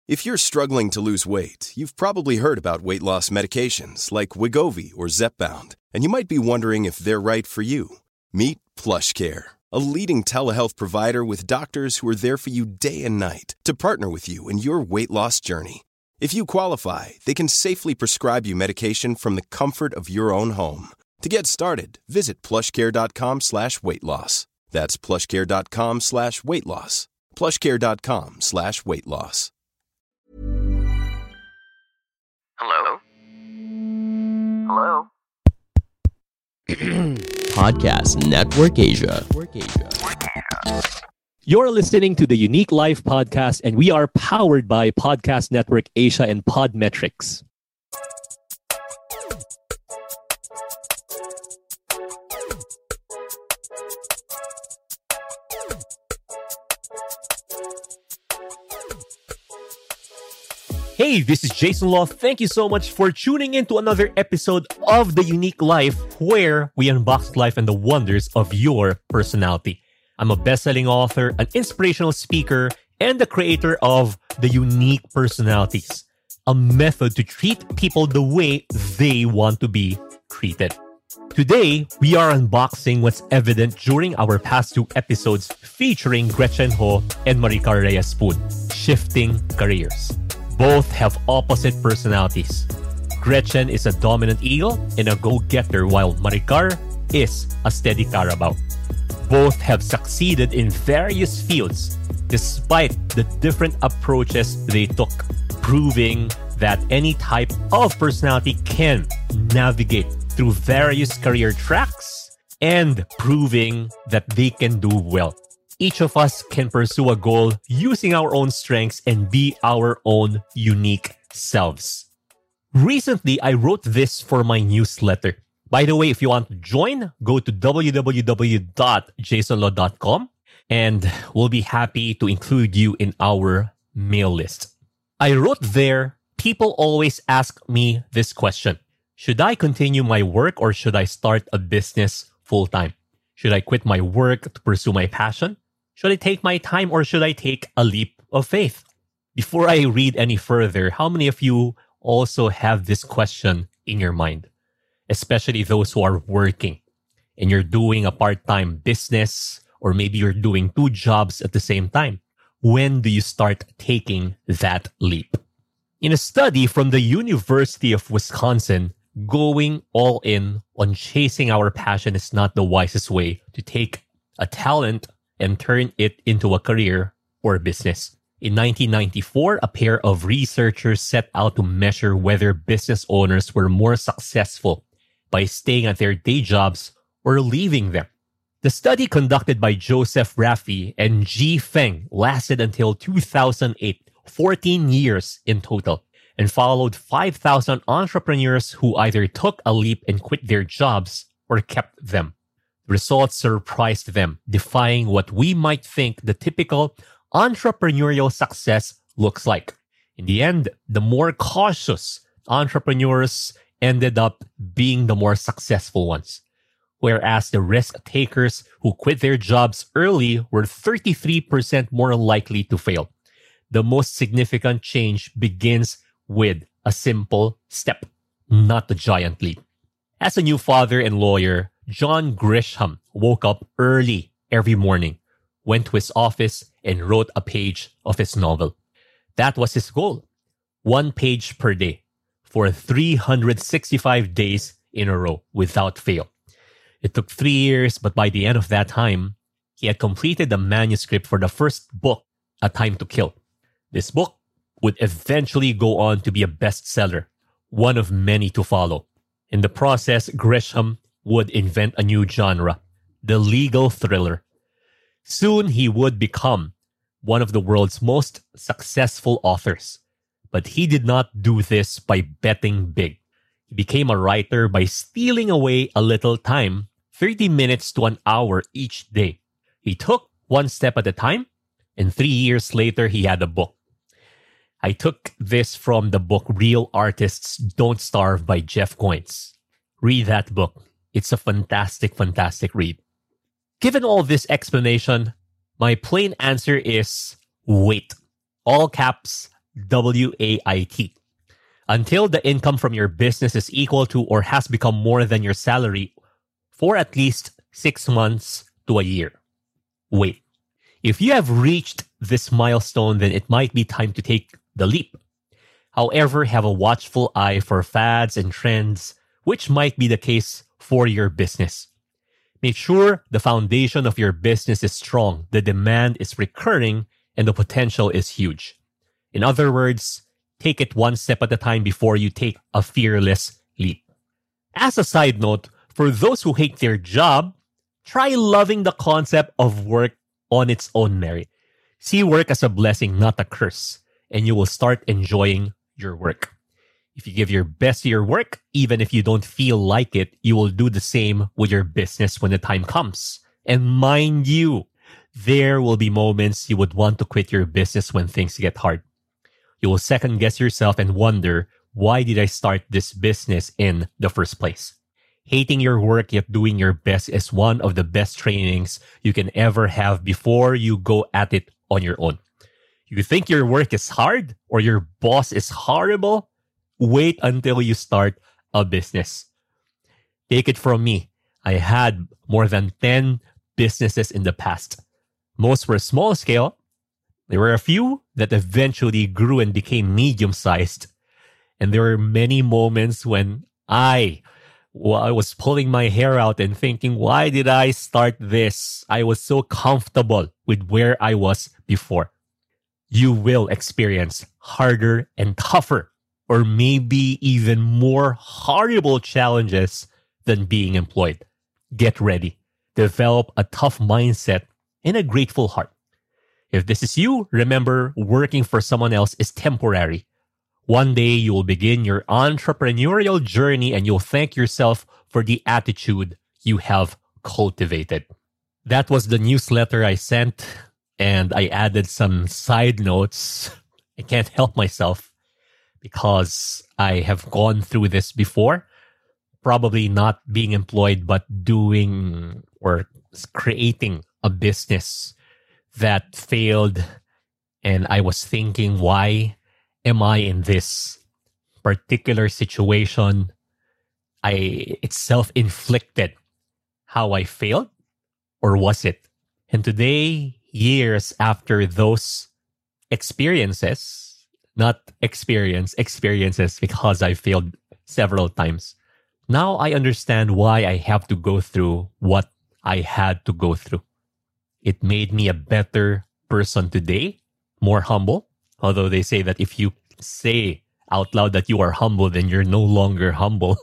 If you're struggling to lose weight, you've probably heard about weight loss medications like Wegovy or Zepbound, and you might be wondering if they're right for you. Meet PlushCare, a leading telehealth provider with doctors who are there for you day and night to partner with you in your weight loss journey. If you qualify, they can safely prescribe you medication from the comfort of your own home. To get started, visit plushcare.com/weightloss. That's plushcare.com/weightloss. plushcare.com/weightloss. Hello? Hello? Podcast Network Asia. You're listening to the Unique Life podcast, and we are powered by Podcast Network Asia and Podmetrics. Hey, this is Jason Law. Thank you so much for tuning in to another episode of The Unique Life, where we unbox life and the wonders of your personality. I'm a best-selling author, an inspirational speaker, and the creator of The Unique Personalities, a method to treat people the way they want to be treated. Today, we are unboxing what's evident during our past two episodes featuring Gretchen Ho and Maricar Reyes-Poon, Shifting Careers. Both have opposite personalities. Gretchen is a dominant eagle and a go-getter, while Maricar is a steady Carabao. Both have succeeded in various fields despite the different approaches they took, proving that any type of personality can navigate through various career tracks and proving that they can do well. Each of us can pursue a goal using our own strengths and be our own unique selves. Recently, I wrote this for my newsletter. By the way, if you want to join, go to www.jasonlaw.com and we'll be happy to include you in our mail list. I wrote there, people always ask me this question. Should I continue my work or should I start a business full-time? Should I quit my work to pursue my passion? Should I take my time or should I take a leap of faith? Before I read any further, how many of you also have this question in your mind? Especially those who are working and you're doing a part-time business or maybe you're doing two jobs at the same time. When do you start taking that leap? In a study from the University of Wisconsin, going all in on chasing our passion is not the wisest way to take a talent and turn it into a career or business. In 1994, a pair of researchers set out to measure whether business owners were more successful by staying at their day jobs or leaving them. The study, conducted by Joseph Raffi and Ji Feng, lasted until 2008, 14 years in total, and followed 5,000 entrepreneurs who either took a leap and quit their jobs or kept them. Results surprised them, defying what we might think the typical entrepreneurial success looks like. In the end, the more cautious entrepreneurs ended up being the more successful ones, whereas the risk takers who quit their jobs early were 33% more likely to fail. The most significant change begins with a simple step, not a giant leap. As a new father and lawyer, John Grisham woke up early every morning, went to his office, and wrote a page of his novel. That was his goal. 1 page per day for 365 days in a row without fail. It took 3 years, but by the end of that time, he had completed the manuscript for the first book, A Time to Kill. This book would eventually go on to be a bestseller, one of many to follow. In the process, Grisham would invent a new genre, the legal thriller. Soon he would become one of the world's most successful authors. But he did not do this by betting big. He became a writer by stealing away a little time, 30 minutes to an hour each day. He took one step at a time, and 3 years later, he had a book. I took this from the book Real Artists Don't Starve by Jeff Koins. Read that book. It's a fantastic, fantastic read. Given all this explanation, my plain answer is wait. All caps, WAIT. Until the income from your business is equal to or has become more than your salary for at least 6 months to a year. Wait, if you have reached this milestone, then it might be time to take the leap. However, have a watchful eye for fads and trends, which might be the case for your business. Make sure the foundation of your business is strong, the demand is recurring, and the potential is huge. In other words, take it one step at a time before you take a fearless leap. As a side note, for those who hate their job, try loving the concept of work on its own merit. See work as a blessing, not a curse, and you will start enjoying your work. If you give your best to your work, even if you don't feel like it, you will do the same with your business when the time comes. And mind you, there will be moments you would want to quit your business when things get hard. You will second guess yourself and wonder, why did I start this business in the first place? Hating your work yet doing your best is one of the best trainings you can ever have before you go at it on your own. You think your work is hard or your boss is horrible? Wait until you start a business. Take it from me. I had more than 10 businesses in the past. Most were small scale. There were a few that eventually grew and became medium-sized. And there were many moments when I was pulling my hair out and thinking, why did I start this? I was so comfortable with where I was before. You will experience harder and tougher, or maybe even more horrible challenges than being employed. Get ready. Develop a tough mindset and a grateful heart. If this is you, remember, working for someone else is temporary. One day you will begin your entrepreneurial journey and you'll thank yourself for the attitude you have cultivated. That was the newsletter I sent, and I added some side notes. I can't help myself because I have gone through this before. Probably not being employed, but doing or creating a business that failed. And I was thinking, why am I in this particular situation? It's self-inflicted how I failed, or was it? And today, years after those experiences because I failed several times. Now I understand why I have to go through what I had to go through. It made me a better person today, more humble. Although they say that if you say out loud that you are humble, then you're no longer humble.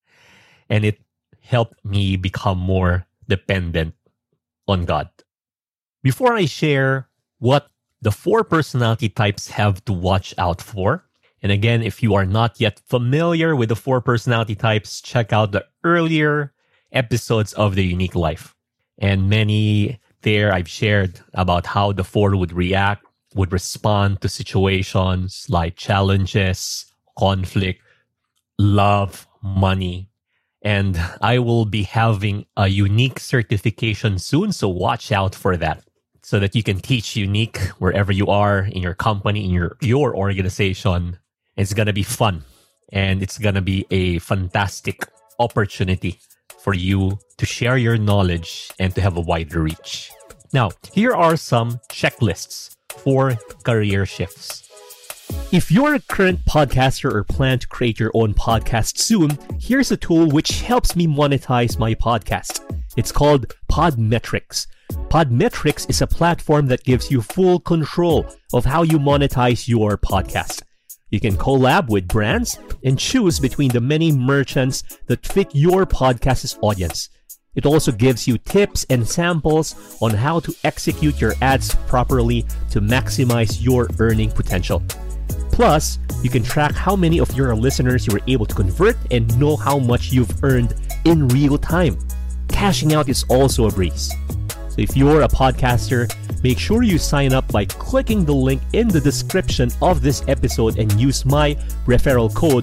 And it helped me become more dependent on God. Before I share what the 4 personality types have to watch out for, and again, if you are not yet familiar with the 4 personality types, check out the earlier episodes of The Unique Life. And many there I've shared about how the 4 would respond to situations like challenges, conflict, love, money. And I will be having a unique certification soon, so watch out for that so that you can teach unique wherever you are, in your company, in your organization. It's going to be fun, and it's going to be a fantastic opportunity for you to share your knowledge and to have a wider reach. Now, here are some checklists for career shifts. If you're a current podcaster or plan to create your own podcast soon, here's a tool which helps me monetize my podcast. It's called Podmetrics. Podmetrics is a platform that gives you full control of how you monetize your podcast. You can collab with brands and choose between the many merchants that fit your podcast's audience. It also gives you tips and samples on how to execute your ads properly to maximize your earning potential. Plus, you can track how many of your listeners you were able to convert and know how much you've earned in real time. Cashing out is also a breeze. So if you're a podcaster, make sure you sign up by clicking the link in the description of this episode and use my referral code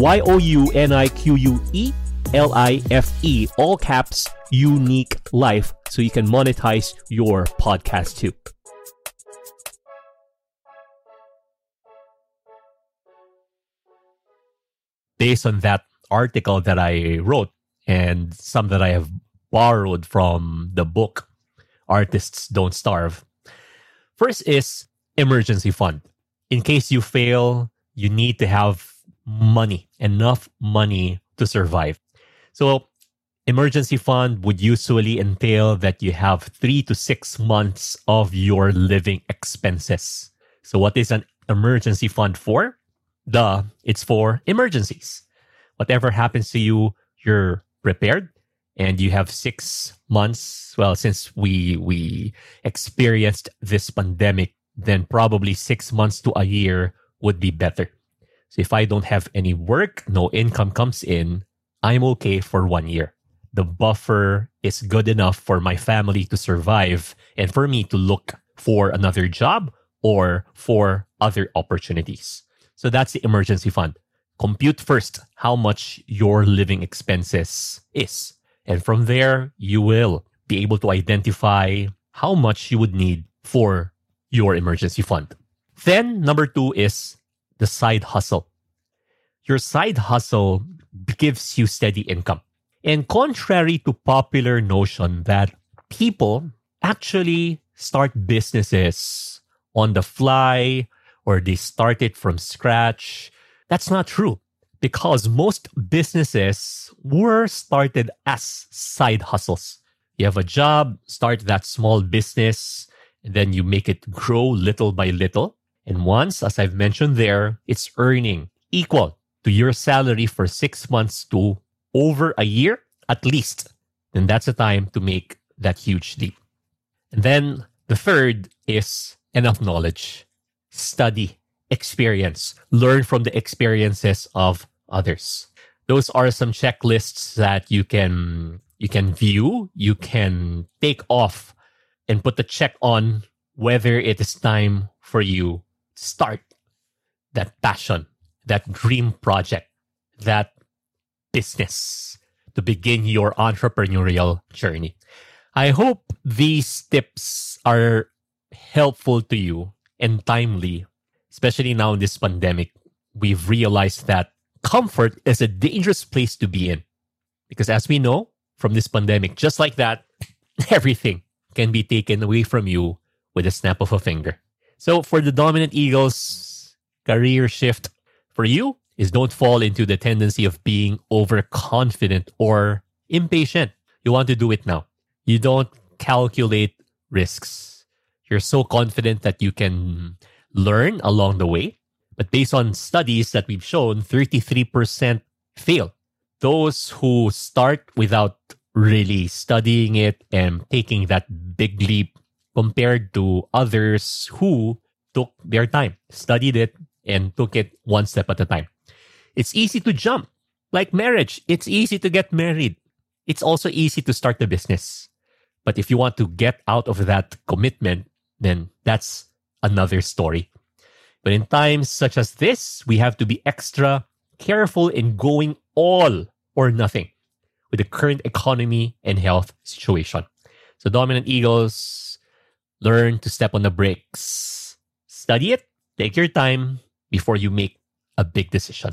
YOUNIQUELIFE, all caps, Unique Life, so you can monetize your podcast too. based on that article that I wrote and some that I have borrowed from the book, Artists Don't Starve. First is emergency fund. In case you fail, you need to have money, enough money to survive. So emergency fund would usually entail that you have 3 to 6 months of your living expenses. So what is an emergency fund for? It's for emergencies. Whatever happens to you, you're prepared, and you have 6 months. Well, since we experienced this pandemic, then probably 6 months to a year would be better. So if I don't have any work, no income comes in, I'm okay for 1 year. The buffer is good enough for my family to survive and for me to look for another job or for other opportunities. So that's the emergency fund. Compute first how much your living expenses is. And from there, you will be able to identify how much you would need for your emergency fund. Then, number 2 is the side hustle. Your side hustle gives you steady income. And contrary to popular notion that people actually start businesses on the fly or they start it from scratch, that's not true. Because most businesses were started as side hustles. You have a job, start that small business, and then you make it grow little by little. And once, as I've mentioned there, it's earning equal to your salary for 6 months to over a year at least, then that's the time to make that huge leap. And then the third is enough knowledge. Study, experience, learn from the experiences of others. Those are some checklists that you can view, you can take off and put the check on whether it is time for you to start that passion, that dream project, that business, to begin your entrepreneurial journey. I hope these tips are helpful to you and timely, especially now in this pandemic. We've realized that comfort is a dangerous place to be in. Because as we know from this pandemic, just like that, everything can be taken away from you with a snap of a finger. So for the Dominant Eagles, career shift for you is don't fall into the tendency of being overconfident or impatient. You want to do it now. You don't calculate risks. You're so confident that you can learn along the way. But based on studies that we've shown, 33% fail. Those who start without really studying it and taking that big leap compared to others who took their time, studied it, and took it one step at a time. It's easy to jump. Like marriage, it's easy to get married. It's also easy to start a business. But if you want to get out of that commitment, then that's another story. But in times such as this, we have to be extra careful in going all or nothing with the current economy and health situation. So Dominant Eagles, learn to step on the brakes. Study it, take your time before you make a big decision.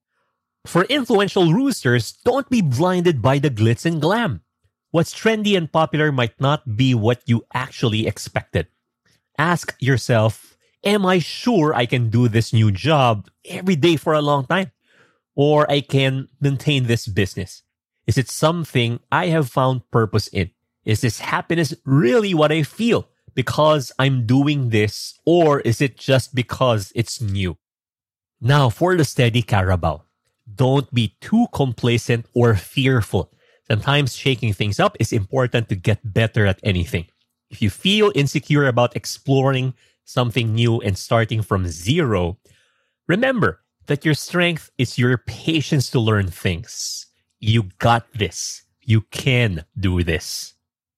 For influential roosters, don't be blinded by the glitz and glam. What's trendy and popular might not be what you actually expected. Ask yourself, am I sure I can do this new job every day for a long time? Or I can maintain this business? Is it something I have found purpose in? Is this happiness really what I feel because I'm doing this? Or is it just because it's new? Now for the steady Carabao. Don't be too complacent or fearful. Sometimes shaking things up is important to get better at anything. If you feel insecure about exploring something new and starting from zero, remember that your strength is your patience to learn things. You got this. You can do this.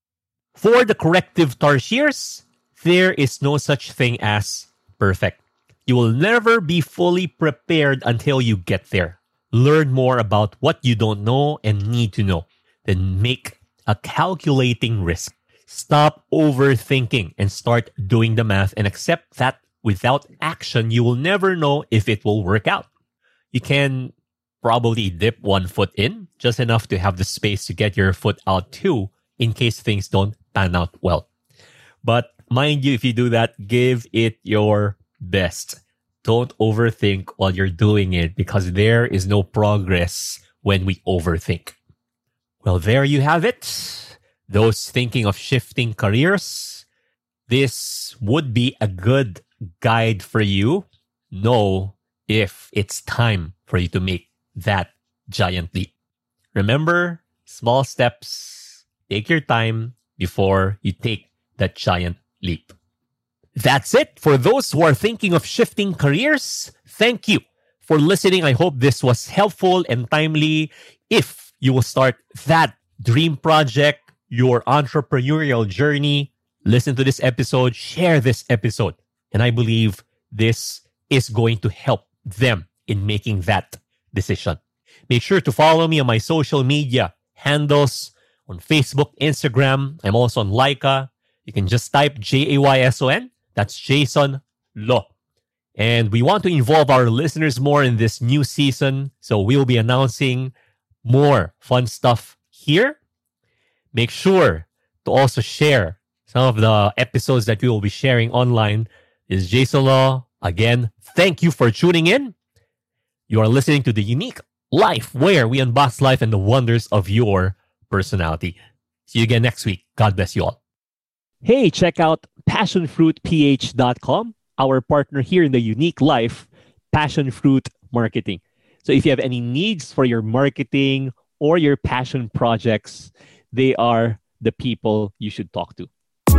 For the corrective tarsiers, there is no such thing as perfect. You will never be fully prepared until you get there. Learn more about what you don't know and need to know. Then make a calculating risk. Stop overthinking and start doing the math and accept that without action, you will never know if it will work out. You can probably dip one foot in, just enough to have the space to get your foot out too, in case things don't pan out well. But mind you, if you do that, give it your best. Don't overthink while you're doing it, because there is no progress when we overthink. Well, there you have it. Those thinking of shifting careers, this would be a good guide for you. Know if it's time for you to make that giant leap. Remember, small steps. Take your time before you take that giant leap. That's it for those who are thinking of shifting careers. Thank you for listening. I hope this was helpful and timely. If you will start that dream project, your entrepreneurial journey, listen to this episode, share this episode. And I believe this is going to help them in making that decision. Make sure to follow me on my social media handles on Facebook, Instagram. I'm also on Laika. You can just type Jayson. That's Jason Lo. And we want to involve our listeners more in this new season. So we'll be announcing more fun stuff here. Make sure to also share some of the episodes that we will be sharing online. This is Jason Lo. Again, thank you for tuning in. You are listening to The Unique Life, where we unbox life and the wonders of your personality. See you again next week. God bless you all. Hey, check out passionfruitph.com, our partner here in The Unique Life, Passion Fruit Marketing. So if you have any needs for your marketing or your passion projects, they are the people you should talk to.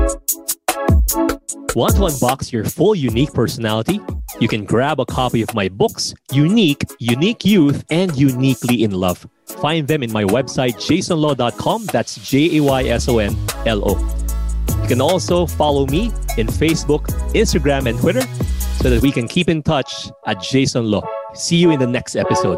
Want to unbox your full unique personality? You can grab a copy of my books, Unique, Unique Youth, and Uniquely in Love. Find them in my website, jasonlo.com. That's JAYSONLO. You can also follow me in Facebook, Instagram, and Twitter so that we can keep in touch at Jason Lo. See you in the next episode.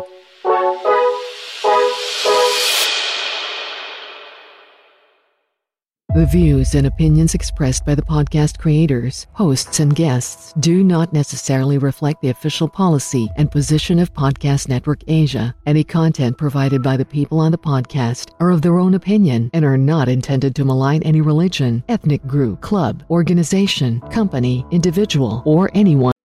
The views and opinions expressed by the podcast creators, hosts, and guests do not necessarily reflect the official policy and position of Podcast Network Asia. Any content provided by the people on the podcast are of their own opinion and are not intended to malign any religion, ethnic group, club, organization, company, individual, or anyone.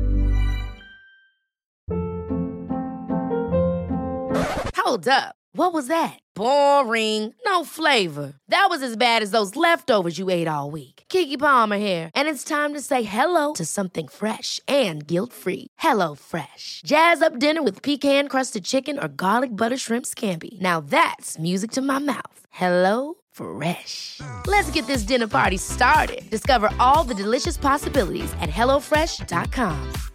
Hold up. What was that? Boring. No flavor. That was as bad as those leftovers you ate all week. Keke Palmer here. And it's time to say hello to something fresh and guilt-free. HelloFresh. Jazz up dinner with pecan-crusted chicken or garlic butter shrimp scampi. Now that's music to my mouth. HelloFresh. Let's get this dinner party started. Discover all the delicious possibilities at HelloFresh.com.